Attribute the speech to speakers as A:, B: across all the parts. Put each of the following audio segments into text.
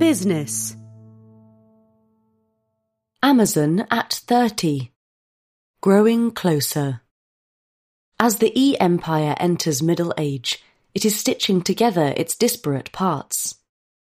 A: Business. Amazon at 30. Growing closer. As the e-empire enters middle age, it is stitching together its disparate parts.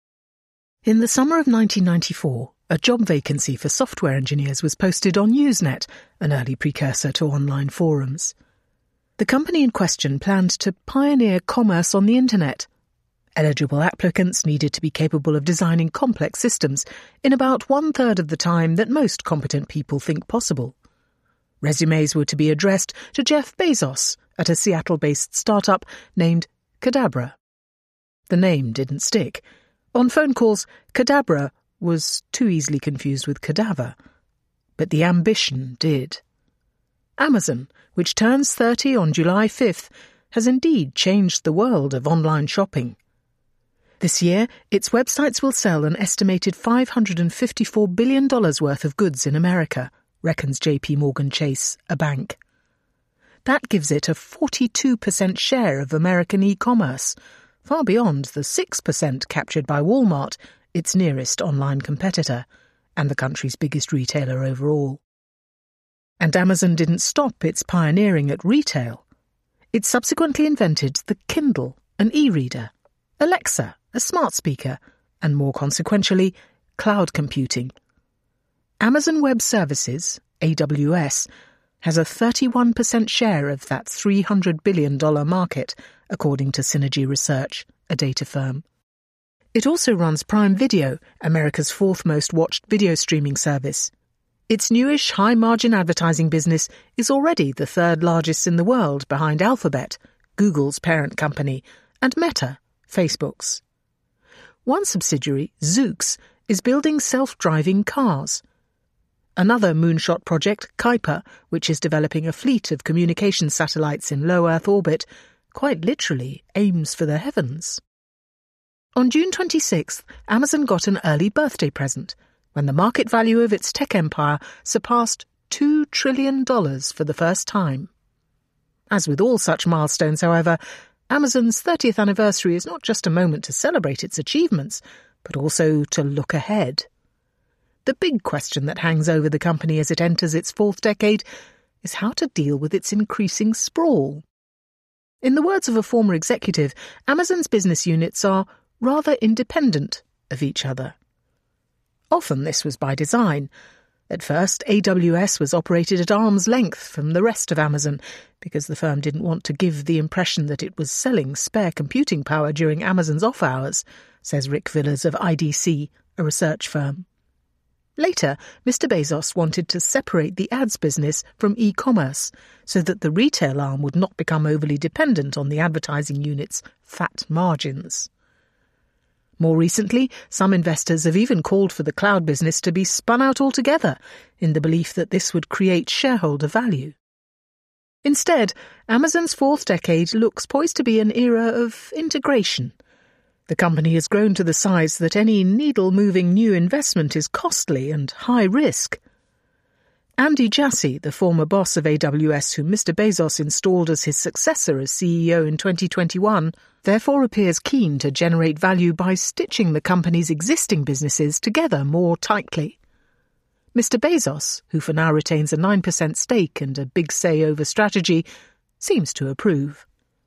B: In the summer of 1994, a job vacancy for software engineers was posted on Usenet, an early precursor to online forums. The company in question planned to pioneer commerce on the internet. Eligible applicants needed to be capable of designing complex systems in about 1/3 of the time that most competent people think possible. Resumes were to be addressed to Jeff Bezos at a Seattle-based startup named Cadabra. The name didn't stick. On phone calls, Cadabra was too easily confused with cadaver. But the ambition did. Amazon, which turns 30 on July 5th, has indeed changed the world of online shopping. This year, its websites will sell an estimated $554 billion worth of goods in America, reckons JP Morgan Chase, a bank. That gives it a 42% share of American e-commerce, far beyond the 6% captured by Walmart, its nearest online competitor, and the country's biggest retailer overall. And Amazon didn't stop its pioneering at retail. It subsequently invented the Kindle, an e-reader, Alexa, a smart speaker, and more consequentially, cloud computing. Amazon Web Services, AWS, has a 31% share of that $300 billion market, according to Synergy Research, a data firm. It also runs Prime Video, America's fourth most watched video streaming service. Its newish high-margin advertising business is already the third largest in the world behind Alphabet, Google's parent company, and Meta, Facebook's. One subsidiary, Zoox, is building self-driving cars. Another moonshot project, Kuiper, which is developing a fleet of communication satellites in low Earth orbit, quite literally aims for the heavens. On June 26th, Amazon got an early birthday present, when the market value of its tech empire surpassed $2 trillion for the first time. As with all such milestones, however, Amazon's 30th anniversary is not just a moment to celebrate its achievements, but also to look ahead. The big question that hangs over the company as it enters its fourth decade is how to deal with its increasing sprawl. In the words of a former executive, Amazon's business units are rather independent of each other. Often this was by design. At first, AWS was operated at arm's length from the rest of Amazon because the firm didn't want to give the impression that it was selling spare computing power during Amazon's off hours, says Rick Villas of IDC, a research firm. Later, Mr. Bezos wanted to separate the ads business from e-commerce so that the retail arm would not become overly dependent on the advertising unit's fat margins. More recently, some investors have even called for the cloud business to be spun out altogether in the belief that this would create shareholder value. Instead, Amazon's fourth decade looks poised to be an era of integration. The company has grown to the size that any needle-moving new investment is costly and high risk. Andy Jassy, the former boss of AWS whom Mr. Bezos installed as his successor as CEO in 2021, therefore appears keen to generate value by stitching the company's existing businesses together more tightly. Mr. Bezos, who for now retains a 9% stake and a big say over strategy, seems to approve.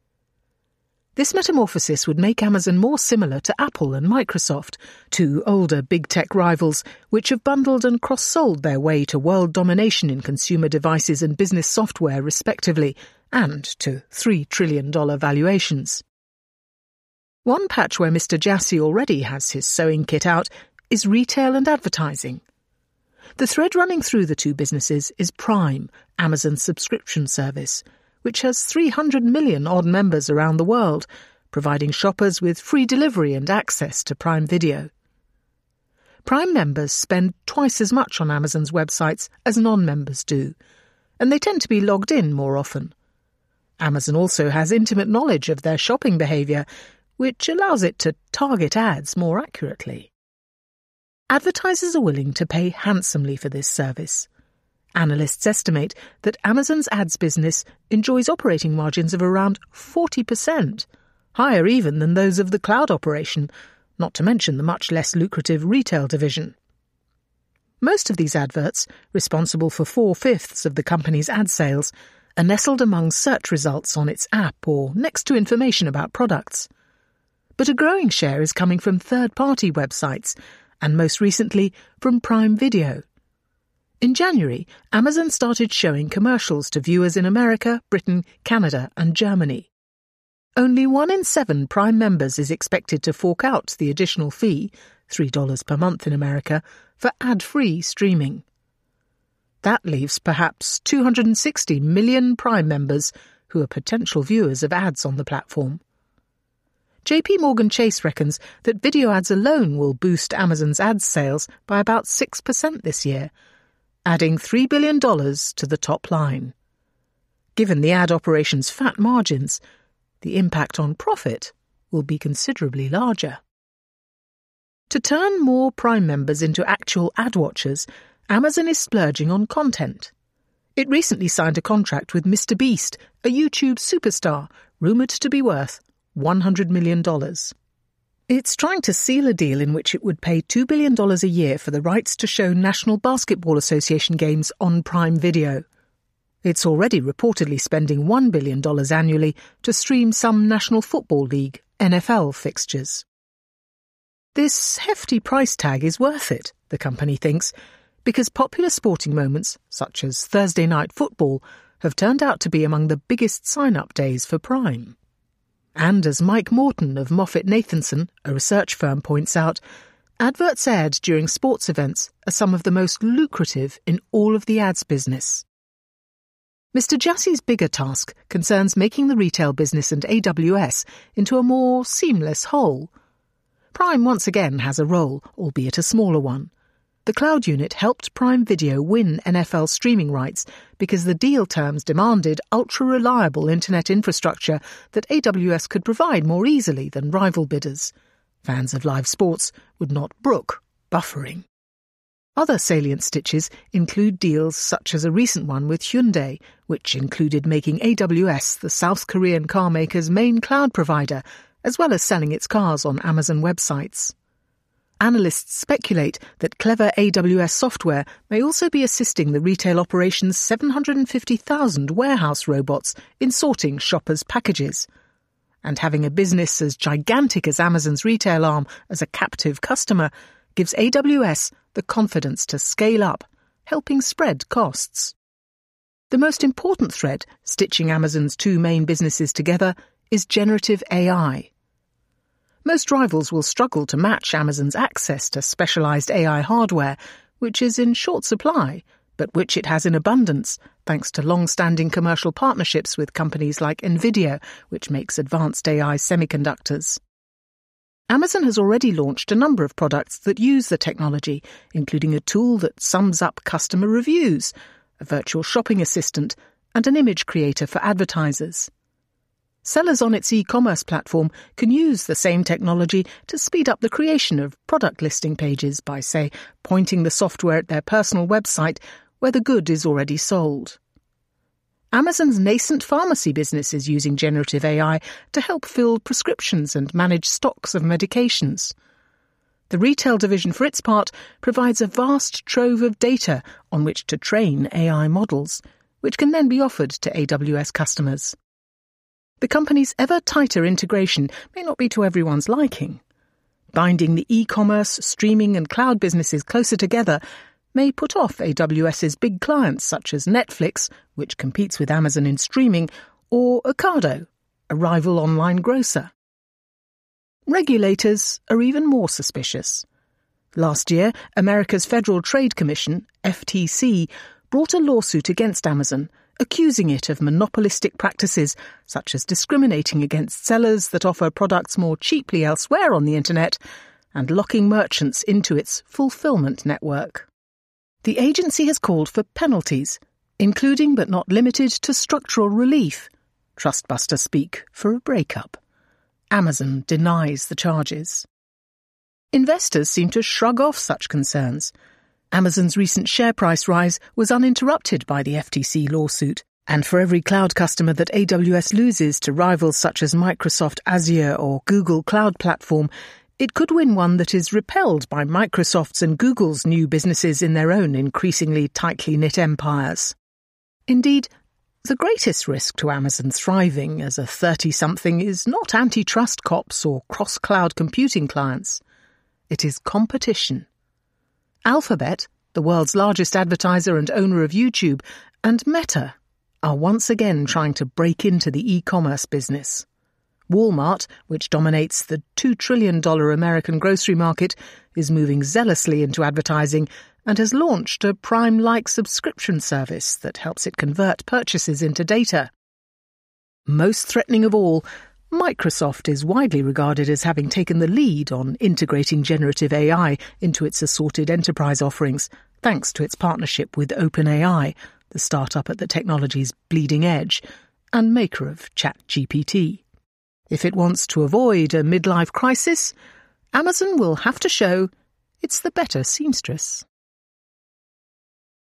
B: This metamorphosis would make Amazon more similar to Apple and Microsoft, two older big tech rivals which have bundled and cross-sold their way to world domination in consumer devices and business software respectively, and to $3 trillion valuations. One patch where Mr. Jassy already has his sewing kit out is retail and advertising. The thread running through the two businesses is Prime, Amazon's subscription service, which has 300 million odd members around the world, providing shoppers with free delivery and access to Prime Video. Prime members spend twice as much on Amazon's websites as non-members do, and they tend to be logged in more often. Amazon also has intimate knowledge of their shopping behaviour, which allows it to target ads more accurately. Advertisers are willing to pay handsomely for this service. Analysts estimate that Amazon's ads business enjoys operating margins of around 40%, higher even than those of the cloud operation, not to mention the much less lucrative retail division. Most of these adverts, responsible for 4/5 of the company's ad sales, are nestled among search results on its app or next to information about products. But a growing share is coming from third-party websites, and most recently from Prime Video. In January, Amazon started showing commercials to viewers in America, Britain, Canada and Germany. Only 1 in 7 Prime members is expected to fork out the additional fee, $3 per month in America, for ad-free streaming. That leaves perhaps 260 million Prime members who are potential viewers of ads on the platform. JP Morgan Chase reckons that video ads alone will boost Amazon's ad sales by about 6% this year, adding $3 billion to the top line. Given the ad operation's fat margins, the impact on profit will be considerably larger. To turn more Prime members into actual ad watchers, Amazon is splurging on content. It recently signed a contract with Mr. Beast, a YouTube superstar, rumoured to be worth $100 million. It's trying to seal a deal in which it would pay $2 billion a year for the rights to show National Basketball Association games on Prime Video. It's already reportedly spending $1 billion annually to stream some National Football League, NFL fixtures. This hefty price tag is worth it, the company thinks, because popular sporting moments, such as Thursday Night Football, have turned out to be among the biggest sign-up days for Prime. And as Mike Morton of Moffett-Nathanson, a research firm, points out, adverts aired during sports events are some of the most lucrative in all of the ads business. Mr. Jassi's bigger task concerns making the retail business and AWS into a more seamless whole. Prime once again has a role, albeit a smaller one. The cloud unit helped Prime Video win NFL streaming rights because the deal terms demanded ultra-reliable internet infrastructure that AWS could provide more easily than rival bidders. Fans of live sports would not brook buffering. Other salient stitches include deals such as a recent one with Hyundai, which included making AWS the South Korean car maker's main cloud provider, as well as selling its cars on Amazon websites. Analysts speculate that clever AWS software may also be assisting the retail operation's 750,000 warehouse robots in sorting shoppers' packages. And having a business as gigantic as Amazon's retail arm as a captive customer gives AWS the confidence to scale up, helping spread costs. The most important thread stitching Amazon's 2 main businesses together is generative AI. Most rivals will struggle to match Amazon's access to specialized AI hardware, which is in short supply, but which it has in abundance thanks to long-standing commercial partnerships with companies like NVIDIA, which makes advanced AI semiconductors. Amazon has already launched a number of products that use the technology, including a tool that sums up customer reviews, a virtual shopping assistant, and an image creator for advertisers. Sellers on its e-commerce platform can use the same technology to speed up the creation of product listing pages by, say, pointing the software at their personal website where the good is already sold. Amazon's nascent pharmacy business is using generative AI to help fill prescriptions and manage stocks of medications. The retail division, for its part, provides a vast trove of data on which to train AI models, which can then be offered to AWS customers. The company's ever-tighter integration may not be to everyone's liking. Binding the e-commerce, streaming and cloud businesses closer together may put off AWS's big clients such as Netflix, which competes with Amazon in streaming, or Ocado, a rival online grocer. Regulators are even more suspicious. Last year, America's Federal Trade Commission, FTC, brought a lawsuit against Amazon, accusing it of monopolistic practices such as discriminating against sellers that offer products more cheaply elsewhere on the internet and locking merchants into its fulfillment network. The agency has called for penalties, including but not limited to structural relief, trustbuster speak for a breakup. Amazon denies the charges. Investors seem to shrug off such concerns. Amazon's recent share price rise was uninterrupted by the FTC lawsuit, and for every cloud customer that AWS loses to rivals such as Microsoft Azure or Google Cloud Platform, it could win one that is repelled by Microsoft's and Google's new businesses in their own increasingly tightly knit empires. Indeed, the greatest risk to Amazon thriving as a 30-something is not antitrust cops or cross-cloud computing clients. It is competition. Alphabet, the world's largest advertiser and owner of YouTube, and Meta are once again trying to break into the e-commerce business. Walmart, which dominates the $2 trillion American grocery market, is moving zealously into advertising and has launched a Prime-like subscription service that helps it convert purchases into data. Most threatening of all, Microsoft is widely regarded as having taken the lead on integrating generative AI into its assorted enterprise offerings, thanks to its partnership with OpenAI, the startup at the technology's bleeding edge, and maker of ChatGPT. If it wants to avoid a midlife crisis, Amazon will have to show it's the better seamstress.